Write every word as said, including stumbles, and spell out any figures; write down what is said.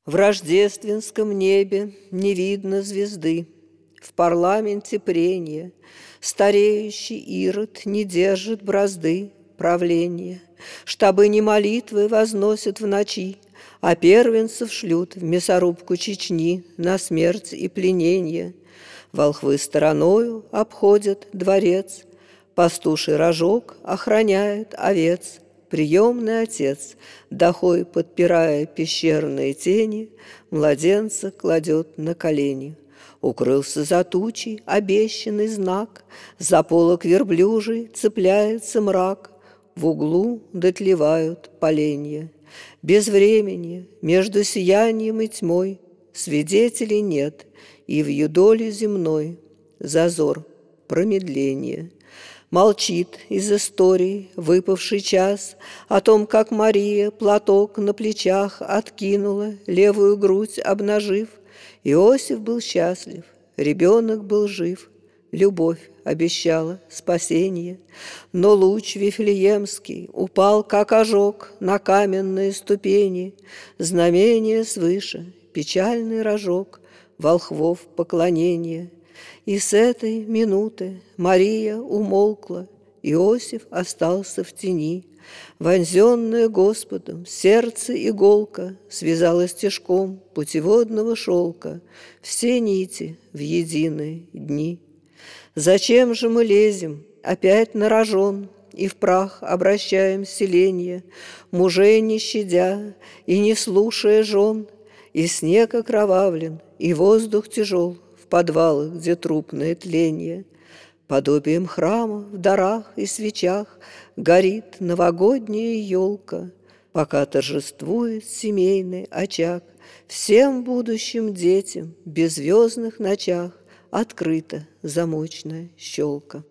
В рождественском небе не видно звезды, в парламенте прения стареющий Ирод не держит бразды правления. Штабы не молитвы возносят в ночи, а первенцев шлют в мясорубку Чечни на смерть и пленение. Волхвы стороною обходят дворец, пастуший рожок охраняет овец. Приемный отец, дохой подпирая пещерные тени, младенца кладет на колени. Укрылся за тучей обещанный знак, за полок верблюжий цепляется мрак, в углу дотлевают поленья. Без времени, между сиянием и тьмой, свидетелей нет, и в юдоле земной зазор промедления. Молчит из истории выпавший час о том, как Мария платок на плечах откинула, левую грудь обнажив. Иосиф был счастлив, ребенок был жив, любовь обещала спасение. Но луч вифлеемский упал, как ожог, на каменные ступени. Знамение свыше, печальный рожок, волхвов поклонение. И с этой минуты Мария умолкла, Иосиф остался в тени. Вонзенная Господом сердце иголка связала стежком путеводного шелка все нити в единые дни. Зачем же мы лезем опять на рожон и в прах обращаем селенье, мужей не щадя и не слушая жен? И снег окровавлен, и воздух тяжел в подвалах, где трупное тленье. Подобием храма в дарах и свечах горит новогодняя елка, пока торжествует семейный очаг. Всем будущим детям в беззвездных ночах открыта замочная щелка.